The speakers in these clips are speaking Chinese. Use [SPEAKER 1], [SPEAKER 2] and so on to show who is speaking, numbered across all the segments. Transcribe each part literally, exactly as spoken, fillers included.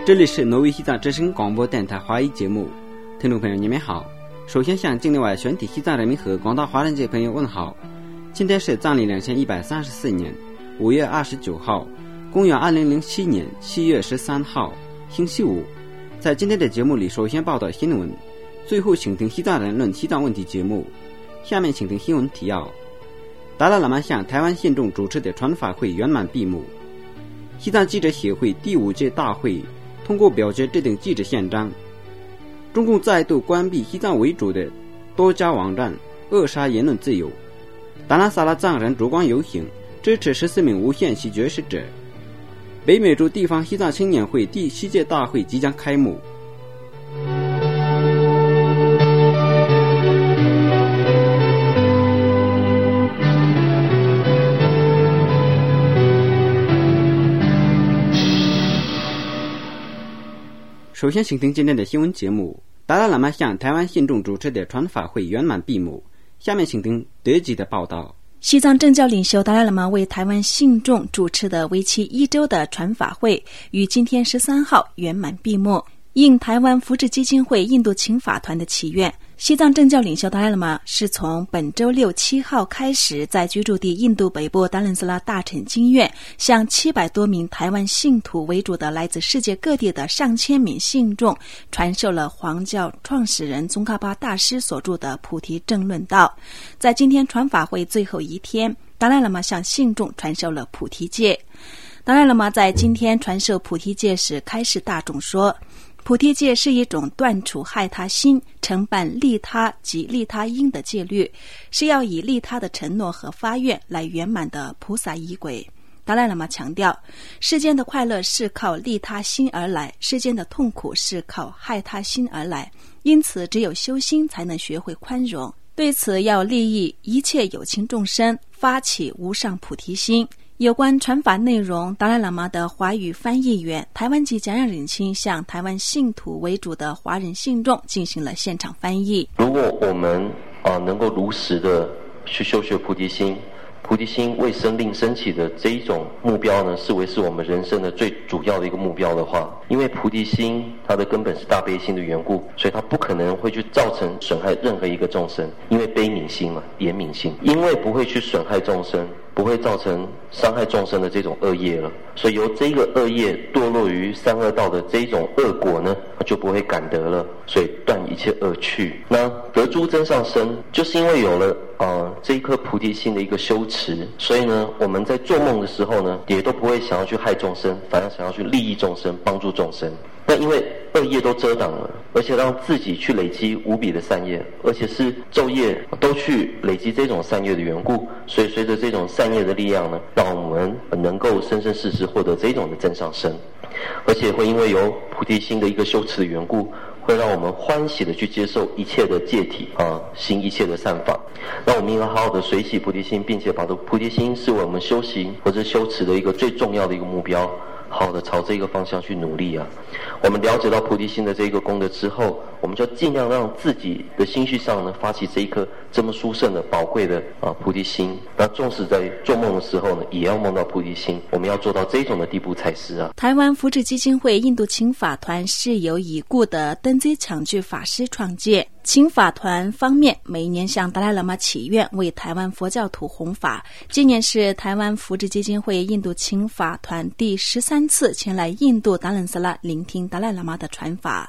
[SPEAKER 1] 这里是挪威西藏之声广播电台华语节目，听众朋友你们好。首先向境内外全体西藏人民和广大华人界朋友问好。今天是藏历两千一百三十四年五月二十九号，公元二零零七年七月十三号，星期五。在今天的节目里，首先报道新闻，最后请听西藏人论西藏问题节目。下面请听新闻提要：达赖喇嘛向台湾信众主持的传法会圆满闭幕。西藏记者协会第五届大会通过表决制定记者宪章。中共再度关闭西藏为主的多家网站，扼杀言论自由。达拉萨拉藏人烛光游行支持十四名无限期绝食者。北美洲地方西藏青年会第七届大会即将开幕。首先请听今天的新闻节目。达赖喇嘛向台湾信众主持的传法会圆满闭幕。下面请听德籍的报道。
[SPEAKER 2] 西藏政教领袖达赖喇嘛为台湾信众主持的为期一周的传法会于今天十三号圆满闭幕。应台湾福祉基金会印度请法团的祈愿，西藏政教领袖达赖喇嘛是从本周六七号开始，在居住地印度北部达兰萨拉大臣经院，向七百多名台湾信徒为主的来自世界各地的上千名信众传授了黄教创始人宗喀巴大师所著的菩提正论道。在今天传法会最后一天，达赖喇嘛向信众传授了菩提戒。达赖喇嘛在今天传授菩提戒时开示大众说，菩提戒是一种断除害他心、承办利他及利他因的戒律，是要以利他的承诺和发愿来圆满的菩萨仪轨。达赖喇嘛强调，世间的快乐是靠利他心而来，世间的痛苦是靠害他心而来，因此只有修心才能学会宽容。对此要利益一切有情众生，发起无上菩提心。有关传法内容，达赖喇嘛的华语翻译员、台湾籍戛然领亲向台湾信徒为主的华人信众进行了现场翻译。
[SPEAKER 3] 如果我们啊、呃、能够如实的去修学菩提心，菩提心为生令升起的这一种目标呢，视为是我们人生的最主要的一个目标的话，因为菩提心它的根本是大悲心的缘故，所以它不可能会去造成损害任何一个众生，因为悲悯心嘛，怜悯心，因为不会去损害众生，不会造成伤害众生的这种恶业了，所以由这个恶业堕落于三恶道的这一种恶果呢，就不会感得了，所以断一切恶趣。那得诸真上生，就是因为有了呃这一颗菩提心的一个修持，所以呢，我们在做梦的时候呢，也都不会想要去害众生，反而想要去利益众生，帮助众生。那因为恶业都遮挡了，而且让自己去累积无比的善业，而且是昼夜都去累积这种善业的缘故，所以随着这种善业的力量呢，让我们能够生生世世获得这种的真上生，而且会因为有菩提心的一个修持的缘故，会让我们欢喜的去接受一切的戒体啊，行一切的善法。那我们应该好好的随喜菩提心，并且把这菩提心是我们修行或者修持的一个最重要的一个目标，好好的朝这个方向去努力啊。我们了解到菩提心的这个功德之后，我们就尽量让自己的心绪上呢，发起这一颗这么殊胜的宝贵的啊菩提心。那纵使在做梦的时候呢，也要梦到菩提心，我们要做到这种的地步才是啊。
[SPEAKER 2] 台湾福祉基金会印度请法团是由已故的登基抢具法师创建。请法团方面每年向达赖喇嘛祈愿，为台湾佛教徒弘法。今年是台湾福祉基金会印度请法团第十三次前来印度达兰萨拉聆听达赖喇嘛的传法。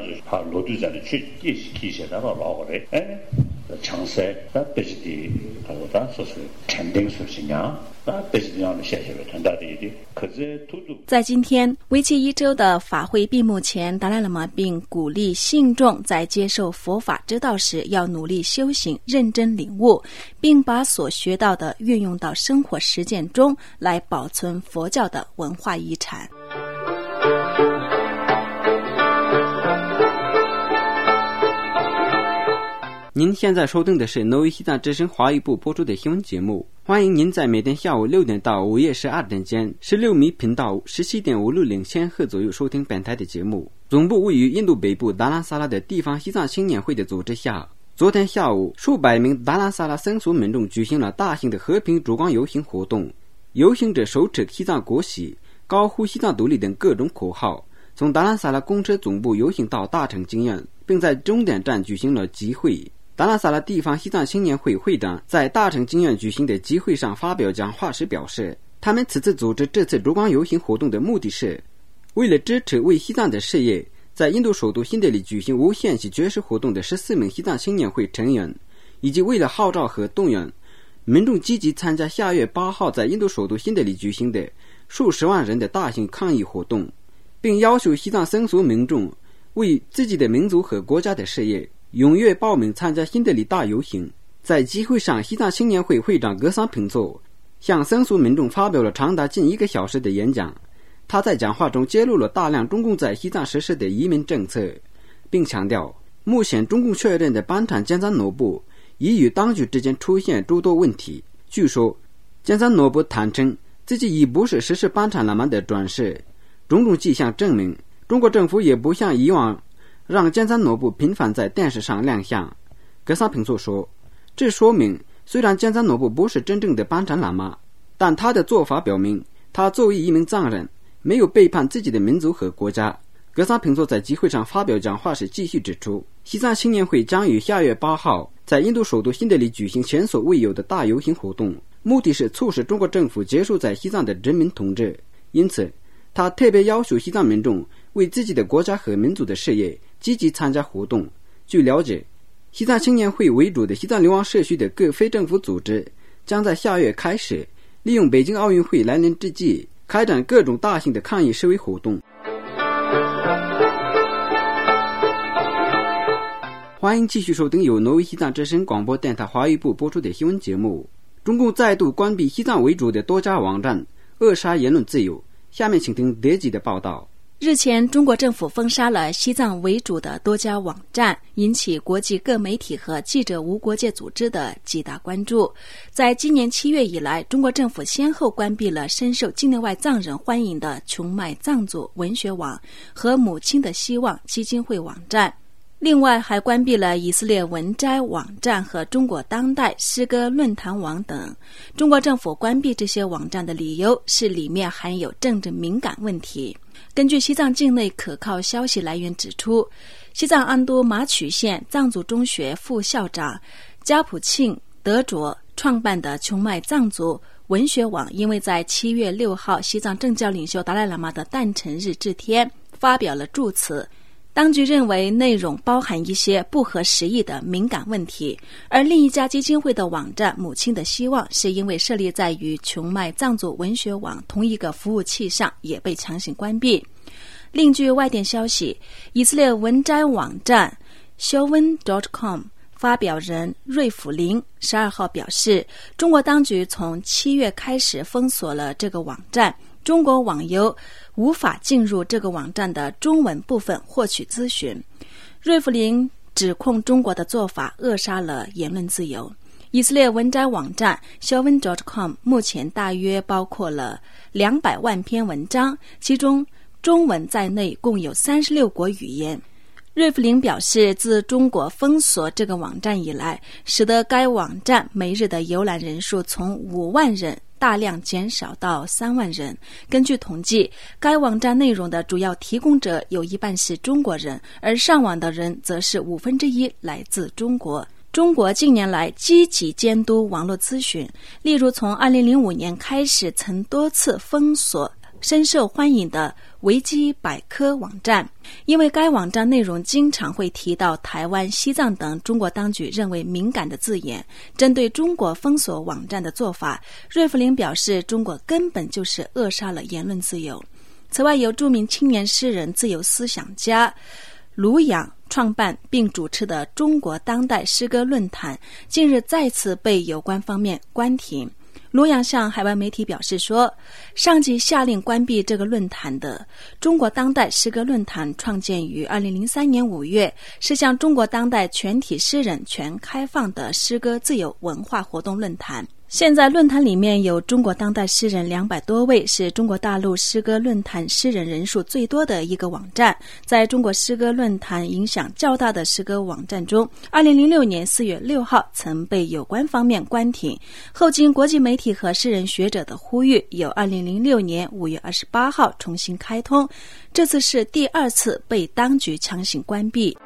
[SPEAKER 2] 在今天为期一周的法会闭幕前，达赖喇嘛并鼓励信众在接受佛法之道时要努力修行，认真领悟，并把所学到的运用到生活实践中，来保存佛教的文化遗产。
[SPEAKER 1] 您现在收听的是挪威西藏之声华语部播出的新闻节目，欢迎您在每天下午六点到午夜十二点间，十六米频道十七点五六零千赫左右收听本台的节目。总部位于印度北部达拉萨拉的地方西藏青年会的组织下，昨天下午，数百名达拉萨拉僧俗民众举行了大型的和平烛光游行活动。游行者手持西藏国旗，高呼西藏独立等各种口号， 从达兰萨拉公车总部游行到大城经院，并在终点站举行了集会。达兰萨拉地方西藏青年会会长在大城经院举行的集会上发表讲话时表示，他们此次组织这次烛光游行活动的目的是为了支持为西藏的事业在印度首都新德里举行无限期绝食活动的十四名西藏青年会成员，以及为了号召和动员民众积极参加下月八号在印度首都新德里举行的数十万人的大型抗议活动，并要求西藏僧俗民众为自己的民族和国家的事业踊跃报名参加新德里大游行。在集会上，西藏青年会会长格桑平措向僧俗民众发表了长达近一个小时的演讲。他在讲话中揭露了大量中共在西藏实施的移民政策，并强调目前中共确认的班禅坚赞诺布已与当局之间出现诸多问题。据说坚赞诺布坦称自己已不是实施班禅喇嘛的转世，种种迹象证明中国政府也不像以往让坚赞诺布频繁在电视上亮相。格桑平措说，这说明虽然坚赞诺布不是真正的班禅喇嘛，但他的做法表明他作为一名藏人没有背叛自己的民族和国家。格桑平措在集会上发表讲话时继续指出，西藏青年会将于下月八号在印度首都新德里举行前所未有的大游行活动，目的是促使中国政府结束在西藏的殖民统治。因此他特别要求西藏民众为自己的国家和民族的事业积极参加活动。据了解，西藏青年会为主的西藏流亡社区的各非政府组织将在下月开始利用北京奥运会来临之际开展各种大型的抗议示威活动。欢迎继续收听由挪威西藏之声广播电台华语部播出的新闻节目。中共再度关闭西藏为主的多家网站，扼杀言论自由。下面请听德吉的报道。
[SPEAKER 2] 日前，中国政府封杀了西藏为主的多家网站，引起国际各媒体和记者无国界组织的极大关注。在今年七月以来，中国政府先后关闭了深受境内外藏人欢迎的琼迈藏族文学网和母亲的希望基金会网站，另外还关闭了以色列文摘网站和中国当代诗歌论坛网等。中国政府关闭这些网站的理由是里面含有政治敏感问题。根据西藏境内可靠消息来源指出，西藏安都马曲县藏族中学副校长加普庆德卓创办的琼迈藏族文学网，因为在七月六号西藏政教领袖达赖喇嘛的诞辰日这天发表了祝词，当局认为内容包含一些不合时宜的敏感问题。而另一家基金会的网站母亲的希望是因为设立在与琼迈藏族文学网同一个服务器上，也被强行关闭。另据外电消息，以色列文摘网站 showen 点 com 发表人瑞甫林十二号表示，中国当局从七月开始封锁了这个网站，中国网友无法进入这个网站的中文部分获取资讯。瑞弗林指控中国的做法扼杀了言论自由。以色列文摘网站 showen 点 com 目前大约包括了两百万篇文章，其中中文在内共有三十六国语言。瑞弗林表示，自中国封锁这个网站以来，使得该网站每日的浏览人数从五万人大量减少到三万人。根据统计，该网站内容的主要提供者有一半是中国人，而上网的人则是五分之一来自中国。中国近年来积极监督网络资讯，例如从二零零五年开始曾多次封锁深受欢迎的维基百科网站，因为该网站内容经常会提到台湾、西藏等中国当局认为敏感的字眼。针对中国封锁网站的做法，瑞弗林表示，中国根本就是扼杀了言论自由。此外，由著名青年诗人、自由思想家卢养创办并主持的中国当代诗歌论坛近日再次被有关方面关停。卢养向海外媒体表示说，上级下令关闭这个论坛的中国当代诗歌论坛创建于二零零三年五月，是向中国当代全体诗人全开放的诗歌自由文化活动论坛。 现在论坛里面有中国当代诗人两百多位，是中国大陆诗歌论坛诗人人数最多的一个网站。在中国诗歌论坛影响较大的诗歌网站中，二零零六年四月六号曾被有关方面关停，后经国际媒体和诗人学者的呼吁，有二零零六年五月二十八号重新开通，这次是第二次被当局强行关闭。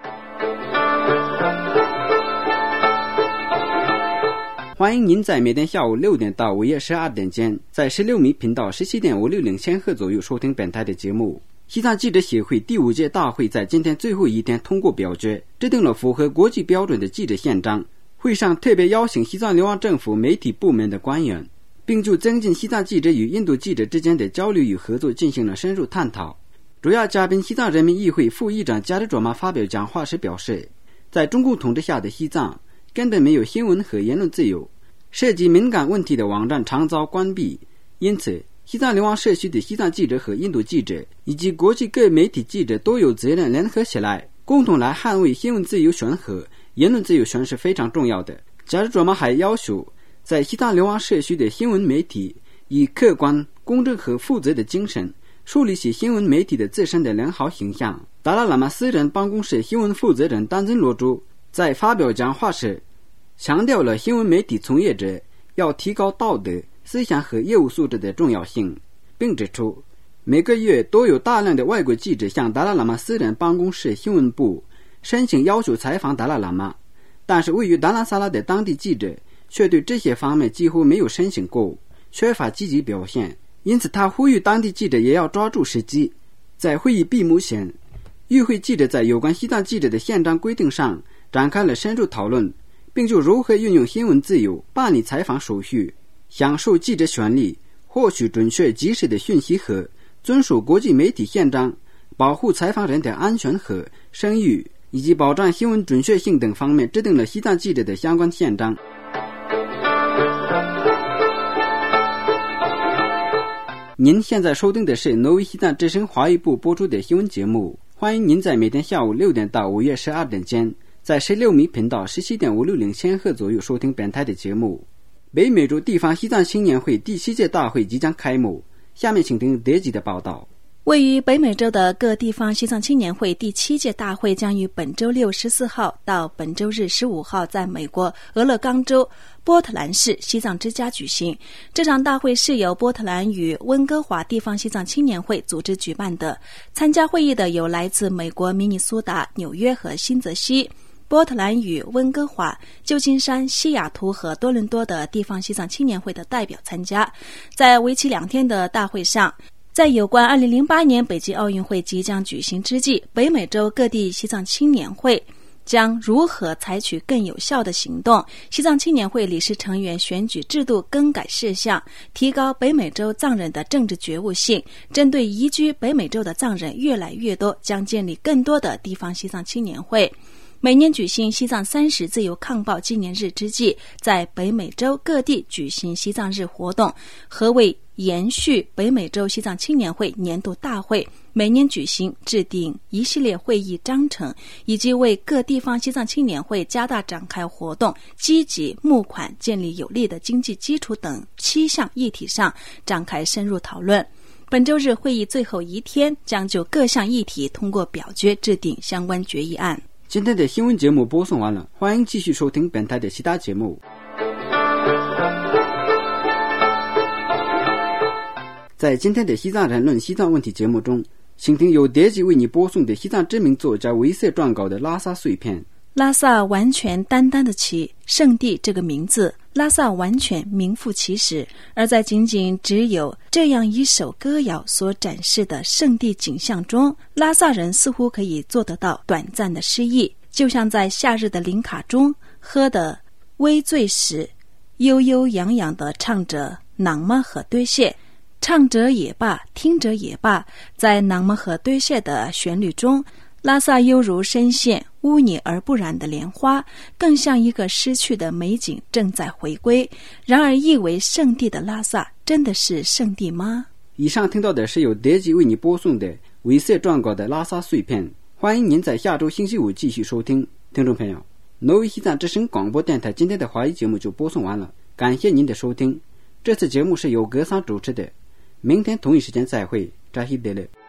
[SPEAKER 1] 欢迎您在每天下午六点到午夜十二点间，在十六米频道十七点五六零千赫左右收听本台的节目。西藏记者协会第五届大会在今天最后一天通过表决，制定了符合国际标准的记者宪章。会上特别邀请西藏流亡政府媒体部门的官员，并就增进西藏记者与印度记者之间的交流与合作进行了深入探讨。主要嘉宾西藏人民议会副议长加德卓玛发表讲话时表示，在中共统治下的西藏根本没有新闻和言论自由，涉及敏感问题的网站常遭关闭，因此西藏流亡社区的西藏记者和印度记者以及国际各媒体记者都有责任联合起来，共同来捍卫新闻自由权和言论自由权是非常重要的。加尔卓玛还要求在西藏流亡社区的新闻媒体以客观、公正和负责的精神树立起新闻媒体的自身的良好形象。达赖喇嘛私人办公室新闻负责人丹增罗珠在发表讲话时强调了新闻媒体从业者要提高道德、思想和业务素质的重要性，并指出每个月都有大量的外国记者向达赖喇嘛私人办公室新闻部申请要求采访达赖喇嘛，但是位于达兰萨拉的当地记者却对这些方面几乎没有申请过，缺乏积极表现。因此他呼吁当地记者也要抓住时机，在会议闭幕前，与会记者在有关西藏记者的宪章规定上展开了深入讨论，并就如何运用新闻自由办理采访手续、享受记者权利、获取准确及时的讯息和遵守国际媒体宪章、保护采访人的安全和声誉以及保障新闻准确性等方面制定了西藏记者的相关宪章。您现在收听的是挪威西藏之声华语部播出的新闻节目，欢迎您在每天下午六点到午夜十二点间，在十六米频道十七点五六零千赫左右收听本台的节目。北美洲地方西藏青年会第七届大会即将开幕，下面请听德吉的报道。
[SPEAKER 2] 位于北美洲的各地方西藏青年会第七届大会将于本周六十四号到本周日十五号在美国俄勒冈州波特兰市西藏之家举行。这场大会是由波特兰与温哥华地方西藏青年会组织举办的，参加会议的有来自美国明尼苏达、纽约和新泽西、波特兰与温哥华、旧金山、西雅图和多伦多的地方西藏青年会的代表参加。在为期两天的大会上，在有关二零零八年北京奥运会即将举行之际，北美洲各地西藏青年会将如何采取更有效的行动，西藏青年会理事成员选举制度更改事项，提高北美洲藏人的政治觉悟性，针对移居北美洲的藏人越来越多，将建立更多的地方西藏青年会。每年举行西藏三十自由抗暴纪念日之际，在北美洲各地举行西藏日活动，和为延续北美洲西藏青年会年度大会，每年举行制定一系列会议章程，以及为各地方西藏青年会加大展开活动、积极募款、建立有力的经济基础等七项议题上展开深入讨论。本周日会议最后一天将就各项议题通过表决制定相关决议案。
[SPEAKER 1] 今天的新闻节目播送完了，欢迎继续收听本台的其他节目。在今天的西藏人论西藏问题节目中，请听由德吉为你播送的西藏知名作家维瑟撰稿的拉萨碎片。
[SPEAKER 2] 拉萨完全担当得起圣地这个名字，拉萨完全名副其实，而在仅仅只有这样一首歌谣所展示的圣地景象中，拉萨人似乎可以做得到短暂的诗意，就像在夏日的林卡中喝得微醉时，悠悠扬扬地唱着囊嘛和堆谢，唱者也罢，听者也罢，在囊嘛和堆谢的旋律中，拉萨犹如深陷污泥而不染的莲花，更像一个失去的美景正在回归。然而译为圣地的拉萨真的是圣地吗？
[SPEAKER 1] 以上听到的是由德吉为你播送的维瑟撰稿的拉萨碎片，欢迎您在下周星期五继续收听。听众朋友，挪威西藏之声广播电台今天的华语节目就播送完了， 感谢您的收听。这次节目是由格桑主持的，明天同一时间再会，扎西德勒。